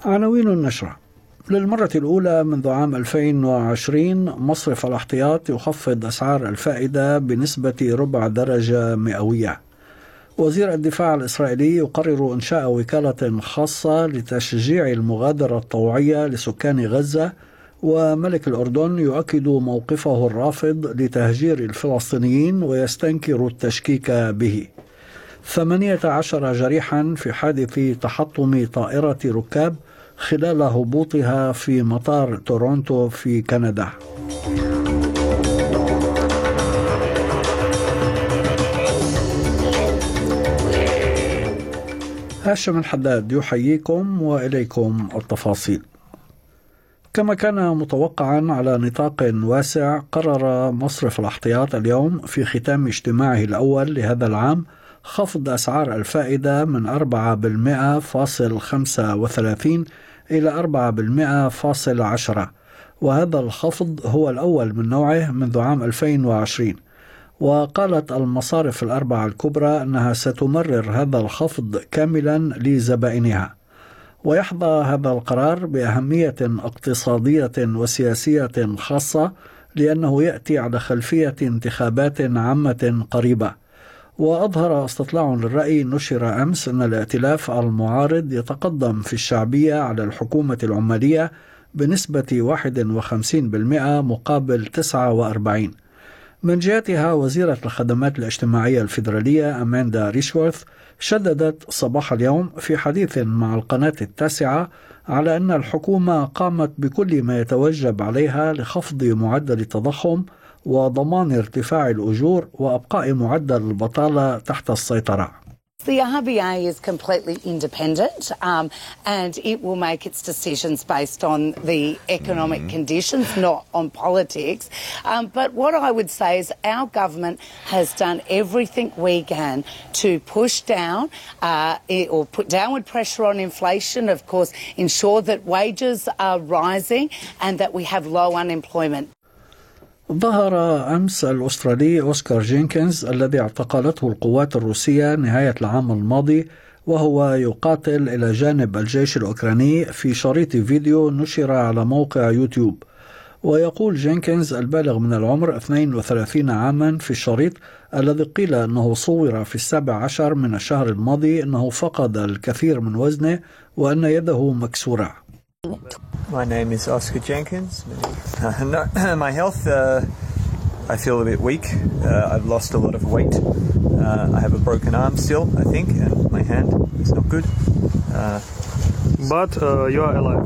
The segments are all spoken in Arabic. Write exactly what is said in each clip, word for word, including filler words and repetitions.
عناوين النشرة. للمرة الأولى منذ عام ألفين وعشرين مصرف الاحتياط يخفض أسعار الفائدة بنسبة ربع درجة مئوية. وزير الدفاع الإسرائيلي يقرر إنشاء وكالة خاصة لتشجيع المغادرة الطوعية لسكان غزة. وملك الأردن يؤكد موقفه الرافض لتهجير الفلسطينيين ويستنكر التشكيك به. ثمانية عشر جريحا في حادث تحطم طائرة ركاب خلال هبوطها في مطار تورونتو في كندا. هاشم الحداد يحييكم وإليكم التفاصيل. كما كان متوقعا على نطاق واسع، قرر مصرف الاحتياط اليوم في ختام اجتماعه الأول لهذا العام خفض أسعار الفائدة من أربعة بالمئة فاصل خمسة وثلاثين إلى أربعة بالمئة فاصل عشرة، وهذا الخفض هو الأول من نوعه منذ عام ألفين وعشرين. وقالت المصارف الأربعة الكبرى أنها ستمرر هذا الخفض كاملا لزبائنها. ويحظى هذا القرار بأهمية اقتصادية وسياسية خاصة لأنه يأتي على خلفية انتخابات عامة قريبة. وأظهر استطلاع للرأي نشر أمس أن الائتلاف المعارض يتقدم في الشعبية على الحكومة العمالية بنسبة واحد وخمسين بالمئة مقابل تسعة وأربعين. من جهتها وزيرة الخدمات الاجتماعية الفيدرالية أماندا ريشورث شددت صباح اليوم في حديث مع القناة التاسعة على أن الحكومة قامت بكل ما يتوجب عليها لخفض معدل التضخم وضمان ارتفاع الأجور وأبقاء معدل البطالة تحت السيطرة. The R B A is completely independent um, and it will make its decisions based on the economic conditions, not on politics. Um, but what I would say is our government has done everything we can to push down uh, or put downward pressure on inflation, of course, ensure that wages are rising and that we have low unemployment. ظهر أمس الأسترالي أوسكار جينكنز الذي اعتقلته القوات الروسية نهاية العام الماضي وهو يقاتل إلى جانب الجيش الأوكراني في شريط فيديو نشر على موقع يوتيوب. ويقول جينكنز البالغ من العمر اثنين وثلاثين عاما في الشريط الذي قيل أنه صور في السابع عشر من الشهر الماضي أنه فقد الكثير من وزنه وأن يده مكسورة. My name is Oscar Jenkins. Uh, no, my health, uh, I feel a bit weak. Uh, I've lost a lot of weight. Uh, I have a broken arm still, I think, and my hand is not good. Uh, but uh, you are alive.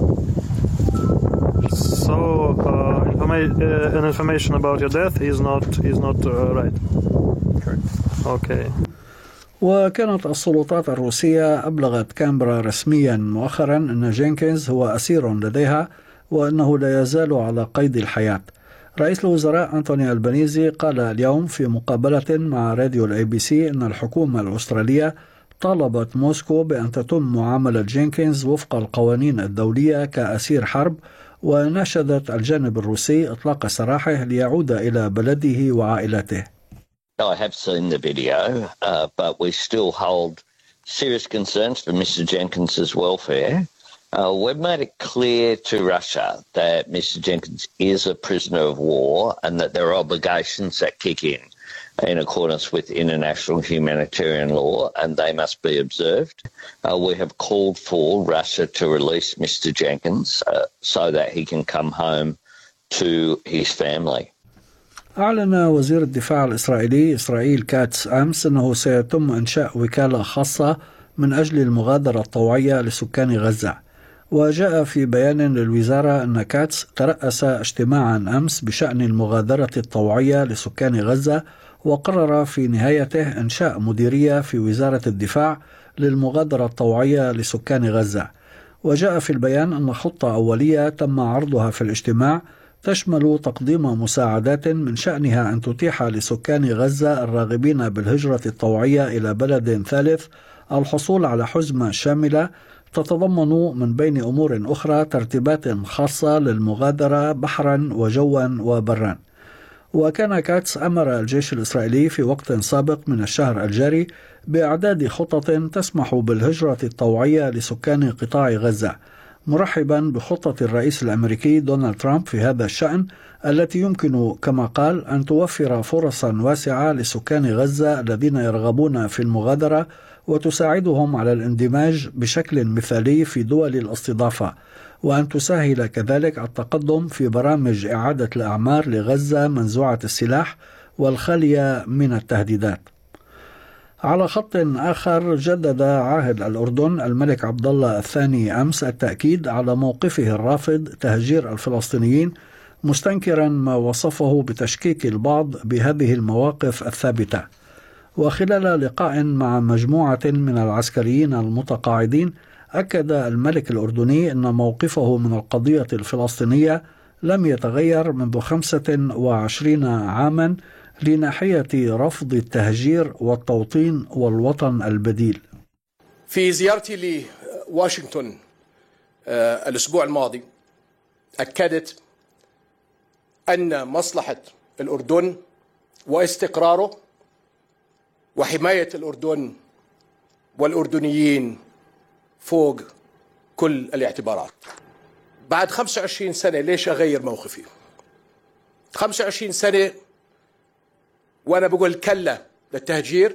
So uh, informa- uh, an information about your death is not is not uh, right. Correct. Okay. وكانت السلطات الروسية أبلغت كامبرا رسميا مؤخرا أن جينكنز هو أسير لديها وأنه لا يزال على قيد الحياة. رئيس الوزراء أنتوني ألبانيزي قال اليوم في مقابلة مع راديو الأي بي سي أن الحكومة الأسترالية طالبت موسكو بأن تتم معاملة جينكنز وفق القوانين الدولية كأسير حرب، وناشدت الجانب الروسي إطلاق سراحه ليعود إلى بلده وعائلته. I have seen the video, uh, but we still hold serious concerns for Mister Jenkins's welfare. Uh, we've made it clear to Russia that Mister Jenkins is a prisoner of war and that there are obligations that kick in in accordance with international humanitarian law, and they must be observed. Uh, we have called for Russia to release Mister Jenkins uh, so that he can come home to his family. أعلن وزير الدفاع الإسرائيلي إسرائيل كاتس أمس أنه سيتم إنشاء وكالة خاصة من أجل المغادرة الطوعية لسكان غزة. وجاء في بيان للوزارة أن كاتس ترأس اجتماعا أمس بشأن المغادرة الطوعية لسكان غزة، وقرر في نهايته إنشاء مديرية في وزارة الدفاع للمغادرة الطوعية لسكان غزة. وجاء في البيان أن خطة أولية تم عرضها في الاجتماع تشمل تقديم مساعدات من شأنها أن تتيح لسكان غزة الراغبين بالهجرة الطوعية إلى بلد ثالث الحصول على حزمة شاملة تتضمن من بين أمور أخرى ترتيبات خاصة للمغادرة بحرا وجوا وبرا. وكان كاتس أمر الجيش الإسرائيلي في وقت سابق من الشهر الجاري بإعداد خطط تسمح بالهجرة الطوعية لسكان قطاع غزة، مرحبا بخطة الرئيس الأمريكي دونالد ترامب في هذا الشأن، التي يمكن كما قال أن توفر فرصا واسعة لسكان غزة الذين يرغبون في المغادرة وتساعدهم على الاندماج بشكل مثالي في دول الاستضافة، وأن تسهل كذلك التقدم في برامج إعادة الأعمار لغزة منزوعة السلاح والخالية من التهديدات. على خط آخر، جدد عاهل الأردن الملك عبد الله الثاني أمس التأكيد على موقفه الرافض تهجير الفلسطينيين، مستنكرا ما وصفه بتشكيك البعض بهذه المواقف الثابتة. وخلال لقاء مع مجموعة من العسكريين المتقاعدين، أكد الملك الأردني أن موقفه من القضية الفلسطينية لم يتغير منذ خمسة وعشرين عاما لناحية رفض التهجير والتوطين والوطن البديل. في زيارتي لواشنطن الأسبوع الماضي أكدت أن مصلحة الأردن واستقراره وحماية الأردن والأردنيين فوق كل الاعتبارات. بعد خمسة وعشرين سنة ليش أغير موقفي؟ خمسة وعشرين سنة وأنا بقول كلا للتهجير،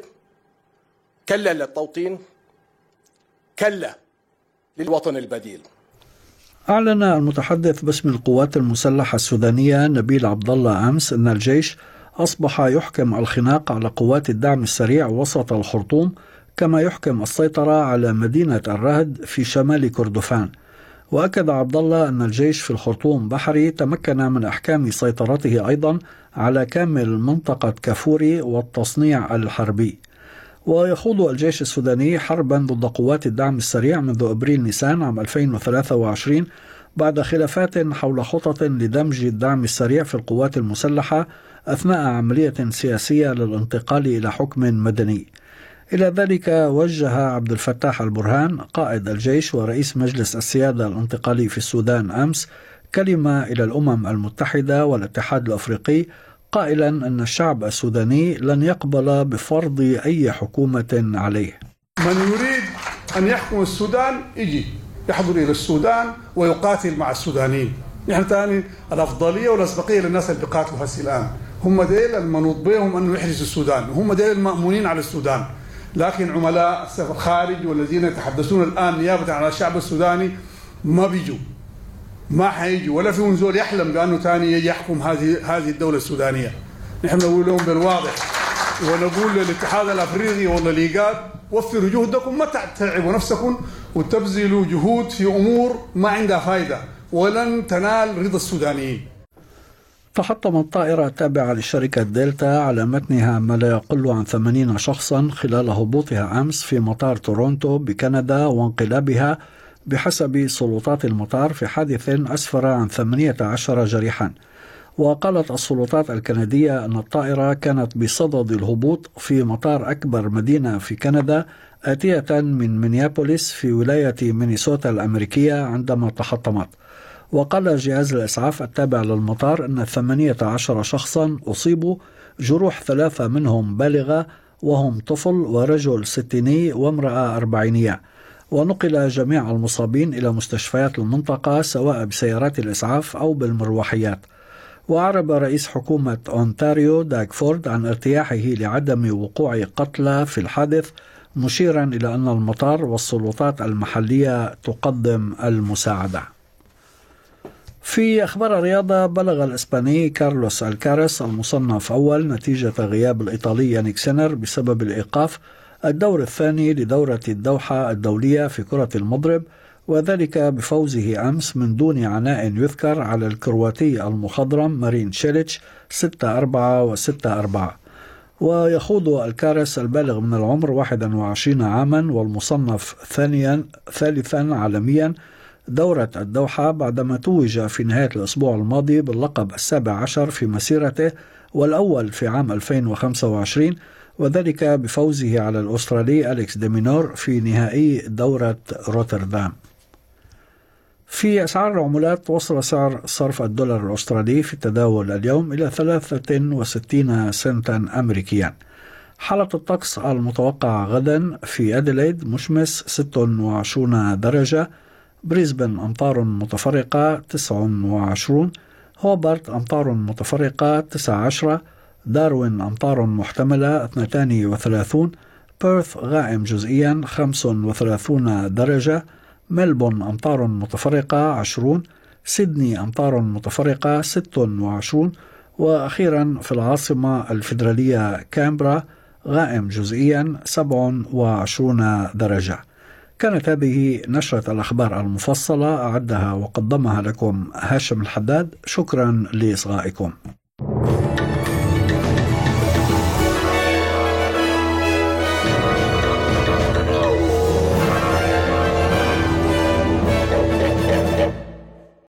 كلا للتوطين، كلا للوطن البديل. أعلن المتحدث باسم القوات المسلحة السودانية نبيل عبد الله أمس أن الجيش أصبح يحكم الخناق على قوات الدعم السريع وسط الخرطوم، كما يحكم السيطرة على مدينة الرهد في شمال كردفان. وأكد عبد الله أن الجيش في الخرطوم بحري تمكن من إحكام سيطرته أيضا على كامل منطقة كافوري والتصنيع الحربي. ويخوض الجيش السوداني حربا ضد قوات الدعم السريع منذ أبريل نيسان عام ألفين وثلاثة وعشرين بعد خلافات حول خطط لدمج الدعم السريع في القوات المسلحة أثناء عملية سياسية للانتقال إلى حكم مدني. إلى ذلك وجه عبد الفتاح البرهان قائد الجيش ورئيس مجلس السيادة الانتقالي في السودان أمس كلمة إلى الأمم المتحدة والاتحاد الأفريقي، قائلا أن الشعب السوداني لن يقبل بفرض أي حكومة عليه. من يريد أن يحكم السودان يجي يحضر إلى السودان ويقاتل مع السودانيين. نحن تاني الأفضلية والأسبقية للناس اللي بيقاتلوا هسي الآن، هم ديل المنوط بهم أنه يحرسوا السودان، وهم ديل المأمونين على السودان. لكن عملاء الخارج والذين يتحدثون الآن نيابة عن الشعب السوداني ما بيجوا، ما حيجوا، ولا في زول يحلم بأنه تاني يجي يحكم هذه هذه الدولة السودانية. نحن نقول لهم بالواضح ونقول للاتحاد الأفريقي والليغات وفروا جهدكم، ما تتعبوا نفسكم وتبذلوا جهود في أمور ما عندها فايدة ولن تنال رضا السودانيين. تحطمت طائرة تابعة لشركة دلتا على متنها ما لا يقل عن ثمانين شخصا خلال هبوطها أمس في مطار تورونتو بكندا وانقلابها بحسب سلطات المطار في حادث أسفر عن ثمانية عشر جريحا. وقالت السلطات الكندية أن الطائرة كانت بصدد الهبوط في مطار أكبر مدينة في كندا آتية من مينيابوليس في ولاية مينيسوتا الأمريكية عندما تحطمت. وقال جهاز الإسعاف التابع للمطار أن ثمانية عشر شخصا أصيبوا، جروح ثلاثة منهم بالغة وهم طفل ورجل ستيني وامرأة أربعينية، ونقل جميع المصابين إلى مستشفيات المنطقة سواء بسيارات الإسعاف أو بالمروحيات. وأعرب رئيس حكومة أونتاريو داغ فورد عن ارتياحه لعدم وقوع قتلى في الحادث، مشيرا إلى أن المطار والسلطات المحلية تقدم المساعدة. في أخبار الرياضة، بلغ الإسباني كارلوس الكاريس المصنف أول نتيجة غياب الإيطالي يانيك سينر بسبب الإيقاف الدور الثاني لدورة الدوحة الدولية في كرة المضرب، وذلك بفوزه أمس من دون عناء يذكر على الكرواتي المخضرم مارين شيليتش ستة أربعة وستة أربعة. ويخوض الكاريس البالغ من العمر واحد وعشرين عاما والمصنف ثانيا ثالثا عالميا دورة الدوحة بعدما توج في نهاية الأسبوع الماضي باللقب السابع عشر في مسيرته والأول في عام ألفين وخمسة وعشرين، وذلك بفوزه على الأسترالي أليكس ديمينور في نهائي دورة روتردام. في أسعار العملات، وصل سعر صرف الدولار الأسترالي في التداول اليوم إلى ثلاثة وستين سنتا أمريكيا. حالة الطقس المتوقعة غدا: في أديلايد مشمس ستة وعشرين درجة، بريسبن أمطار متفرقة تسعة وعشرين، هوبارت أمطار متفرقة تسعة عشر، داروين أمطار محتملة اثنتان وثلاثون، بيرث غائم جزئيا خمسة وثلاثون درجة، ملبون أمطار متفرقة عشرون، سيدني أمطار متفرقة ستة وعشرين، وأخيرا في العاصمة الفيدرالية كامبرا غائم جزئيا سبعة وعشرين درجة. كانت هذه نشرة الأخبار المفصلة، أعدها وقدمها لكم هاشم الحداد. شكرا لإصغائكم.